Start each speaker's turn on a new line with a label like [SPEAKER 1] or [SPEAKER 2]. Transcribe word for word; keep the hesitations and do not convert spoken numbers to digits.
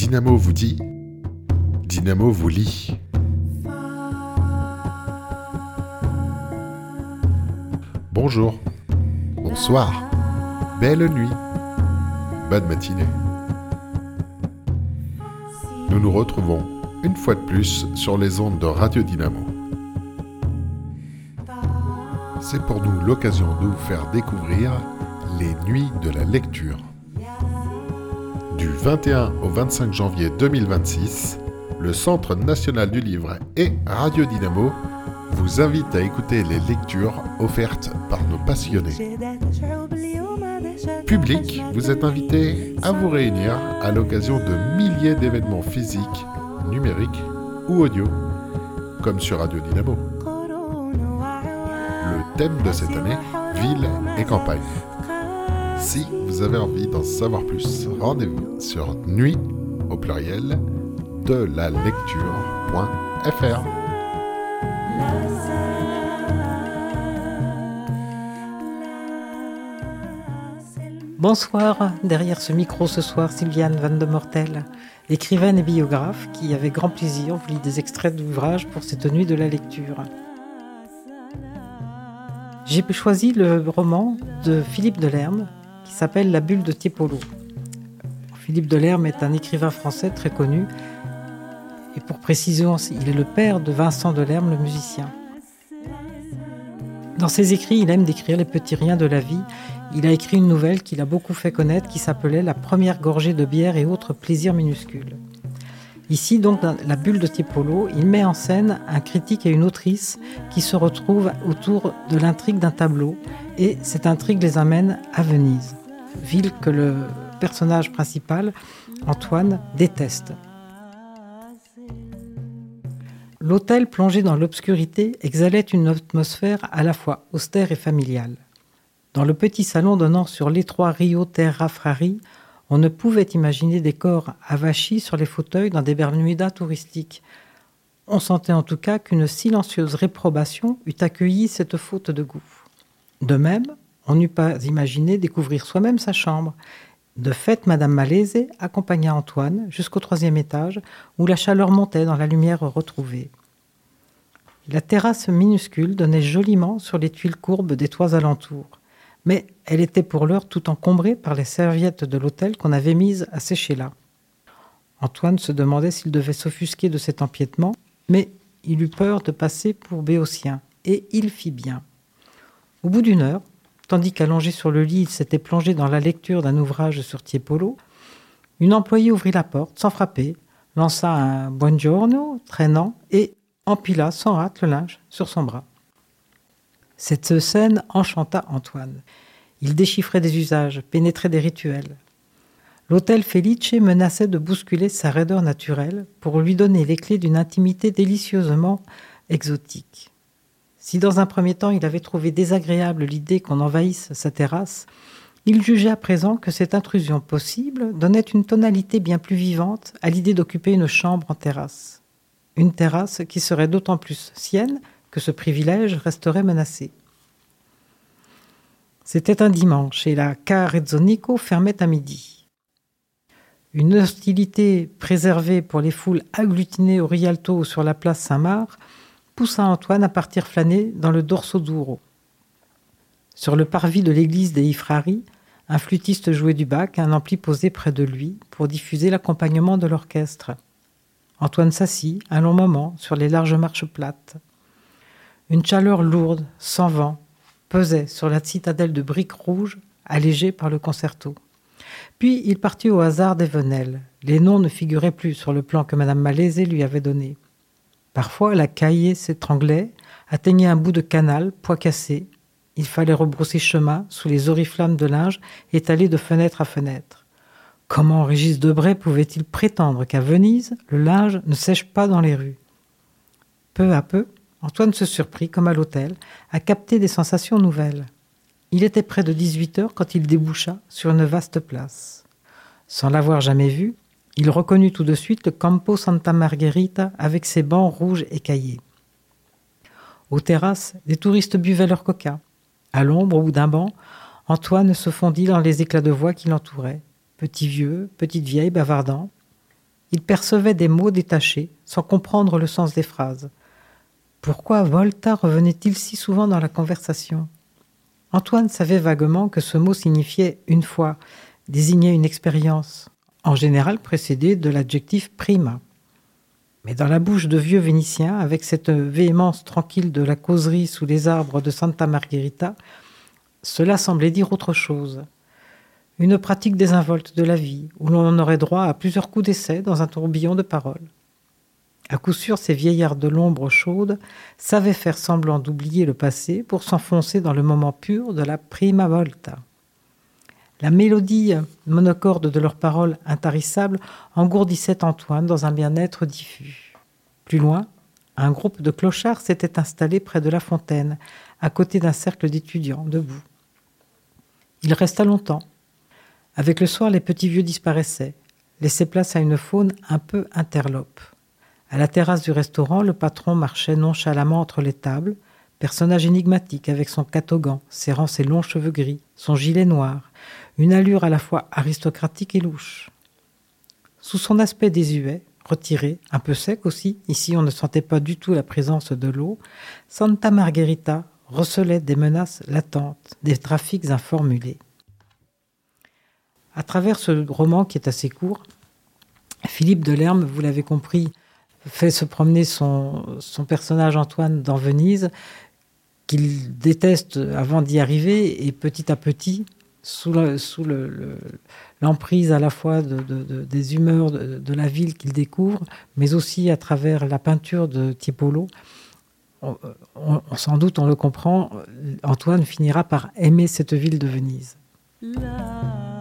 [SPEAKER 1] Dynamo vous dit, Dynamo vous lit. Bonjour, bonsoir, belle nuit, bonne matinée. Nous nous retrouvons une fois de plus sur les ondes de Radio Dynamo. C'est pour nous l'occasion de vous faire découvrir les nuits de la lecture. Du vingt et un au vingt-cinq janvier deux mille vingt-six, le Centre national du livre et Radio Dynamo vous invitent à écouter les lectures offertes par nos passionnés. Public, vous êtes invités à vous réunir à l'occasion de milliers d'événements physiques, numériques ou audio, comme sur Radio Dynamo. Le thème de cette année, ville et campagne. Si vous avez envie d'en savoir plus, rendez-vous sur nuit, au pluriel, de la lecture.fr.
[SPEAKER 2] Bonsoir, derrière ce micro ce soir, Sylviane Van de Mortel, écrivaine et biographe qui, avec grand plaisir, vous lit des extraits d'ouvrages pour cette nuit de la lecture. J'ai choisi le roman de Philippe Delerme qui s'appelle La bulle de Tiepolo. Philippe Delerme est un écrivain français très connu et pour précision, il est le père de Vincent Delerme, le musicien. Dans ses écrits, il aime décrire les petits riens de la vie. Il a écrit une nouvelle qu'il a beaucoup fait connaître qui s'appelait La première gorgée de bière et autres plaisirs minuscules. Ici, donc, dans La bulle de Tiepolo, il met en scène un critique et une autrice qui se retrouvent autour de l'intrigue d'un tableau et cette intrigue les amène à Venise, ville que le personnage principal, Antoine, déteste. L'hôtel plongé dans l'obscurité exhalait une atmosphère à la fois austère et familiale. Dans le petit salon donnant sur l'étroit Rio Terra Frari, on ne pouvait imaginer des corps avachis sur les fauteuils dans des bermudas touristiques. On sentait en tout cas qu'une silencieuse réprobation eût accueilli cette faute de goût. De même, on n'eût pas imaginé découvrir soi-même sa chambre. De fait, Madame Malaisé accompagna Antoine jusqu'au troisième étage, où la chaleur montait dans la lumière retrouvée. La terrasse minuscule donnait joliment sur les tuiles courbes des toits alentours. Mais elle était pour l'heure tout encombrée par les serviettes de l'hôtel qu'on avait mises à sécher là. Antoine se demandait s'il devait s'offusquer de cet empiètement, mais il eut peur de passer pour béotien, et il fit bien. Au bout d'une heure, tandis qu'allongé sur le lit, il s'était plongé dans la lecture d'un ouvrage sur Tiepolo, une employée ouvrit la porte sans frapper, lança un « buongiorno » traînant et empila sans hâte le linge sur son bras. Cette scène enchanta Antoine. Il déchiffrait des usages, pénétrait des rituels. L'hôtel Felice menaçait de bousculer sa raideur naturelle pour lui donner les clés d'une intimité délicieusement exotique. Si dans un premier temps il avait trouvé désagréable l'idée qu'on envahisse sa terrasse, il jugeait à présent que cette intrusion possible donnait une tonalité bien plus vivante à l'idée d'occuper une chambre en terrasse. Une terrasse qui serait d'autant plus sienne que ce privilège resterait menacé. C'était un dimanche et la Ca-Rezzonico fermait à midi. Une hostilité préservée pour les foules agglutinées au Rialto ou sur la place Saint-Marc poussa Antoine à partir flâner dans le Dorso Duro. Sur le parvis de l'église des Ifrari, un flûtiste jouait du bac, un ampli posé près de lui pour diffuser l'accompagnement de l'orchestre. Antoine s'assit un long moment sur les larges marches plates. Une chaleur lourde, sans vent, pesait sur la citadelle de briques rouges, allégée par le concerto. Puis il partit au hasard des venelles. Les noms ne figuraient plus sur le plan que Madame Malaisé lui avait donné. Parfois, la cahier s'étranglait, atteignait un bout de canal, poids cassé. Il fallait rebrousser chemin sous les oriflammes de linge étalées de fenêtre à fenêtre. Comment Régis Debray pouvait-il prétendre qu'à Venise, le linge ne sèche pas dans les rues ? Peu à peu, Antoine se surprit, comme à l'hôtel, à capter des sensations nouvelles. Il était près de dix-huit heures quand il déboucha sur une vaste place. Sans l'avoir jamais vu, il reconnut tout de suite le Campo Santa Margherita avec ses bancs rouges écaillés. Aux terrasses, des touristes buvaient leur coca. À l'ombre, au bout d'un banc, Antoine se fondit dans les éclats de voix qui l'entouraient. Petits vieux, petites vieilles bavardant. Il percevait des mots détachés, sans comprendre le sens des phrases. Pourquoi Volta revenait-il si souvent dans la conversation ? Antoine savait vaguement que ce mot signifiait « une fois », désignait une expérience, en général précédée de l'adjectif « prima ». Mais dans la bouche de vieux Vénitiens, avec cette véhémence tranquille de la causerie sous les arbres de Santa Margherita, cela semblait dire autre chose. Une pratique désinvolte de la vie, où l'on aurait droit à plusieurs coups d'essai dans un tourbillon de paroles. À coup sûr, ces vieillards de l'ombre chaude savaient faire semblant d'oublier le passé pour s'enfoncer dans le moment pur de la prima volta. La mélodie monocorde de leurs paroles intarissables engourdissait Antoine dans un bien-être diffus. Plus loin, un groupe de clochards s'était installé près de la fontaine, à côté d'un cercle d'étudiants debout. Il resta longtemps. Avec le soir, les petits vieux disparaissaient, laissaient place à une faune un peu interlope. À la terrasse du restaurant, le patron marchait nonchalamment entre les tables, personnage énigmatique avec son catogan, serrant ses longs cheveux gris, son gilet noir, une allure à la fois aristocratique et louche. Sous son aspect désuet, retiré, un peu sec aussi, ici on ne sentait pas du tout la présence de l'eau, Santa Margherita recelait des menaces latentes, des trafics informulés. À travers ce roman qui est assez court, Philippe Delerme, vous l'avez compris, fait se promener son, son personnage Antoine dans Venise, qu'il déteste avant d'y arriver, et petit à petit, sous, le, sous le, le, l'emprise à la fois de, de, de, des humeurs de, de la ville qu'il découvre, mais aussi à travers la peinture de Tiepolo, on, on, sans doute on le comprend, Antoine finira par aimer cette ville de Venise. La...